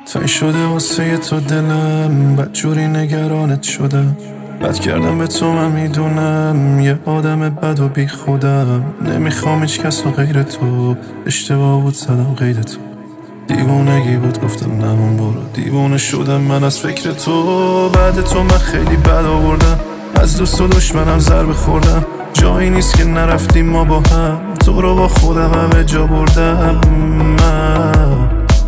تای شده واسه تو دلم، بدجوری نگرانت شدم. بد کردم به تو من میدونم، یه آدم بد و بی خودم. نمیخوام هیچ کس و غیر تو، اشتباه بود زدم غیر تو. دیوونگی بود گفتم نمون برو، دیوونه شدم من از فکر تو. بعد تو من خیلی بد آوردم، از دوست و دشمنم ضربه خوردم. جایی نیست که نرفتیم ما با هم، تو رو با خودم همه جا بردم من.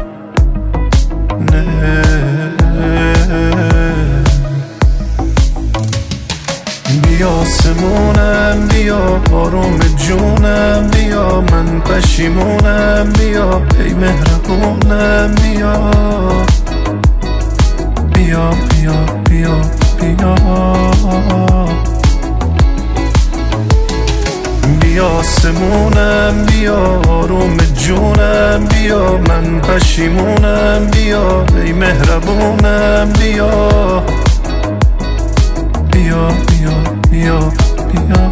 بیا آسمونم، بیا آروم جونم، بیا من پشیمونم، بیا ای مهربونم، بیا بیا بیا بیا بیا بیا آسمونم، بیا آروم جونم، بیا من پشیمونم، بیا ای مهربونم، بیا بیا بیا بیا بیا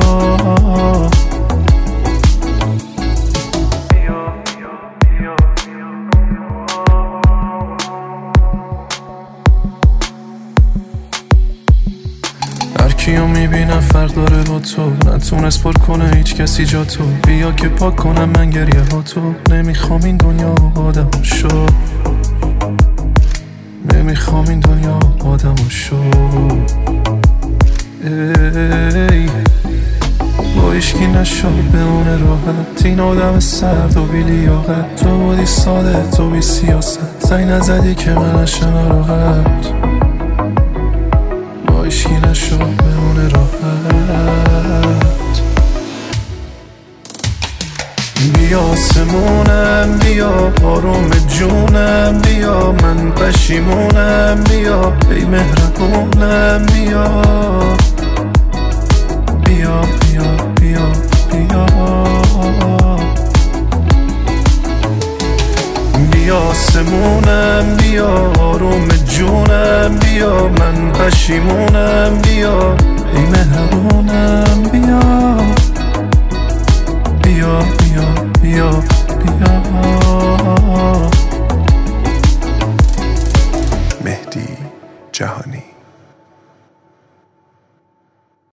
هرکیو میبینم فرق داره با تو، نتونست پر کنه هیچ کسی جا تو. بیا که پاک کنم من گریه ها تو، نمیخوام این دنیا آدم شو، نمیخوام این دنیا آدم شو. ای با ایشکی نشو بمونه راحت، این آدم سرد و بی لیاقت. تو بودی ساده، تو بی سیاست، زنگ نزدی که من نشم راحت. با ایشکی نشو بمونه راحت. بیا آسمونم، بیا آروم جونم، بیا من پشیمونم، بیا ای مهربونم، بیا بیا بیا بیا بیا بیا آسمونم، بیا آروم جونم، بیا من پشیمونم، بیا ای مهربونم، بیا بیا بیا بیا بیا مهدی جهانی.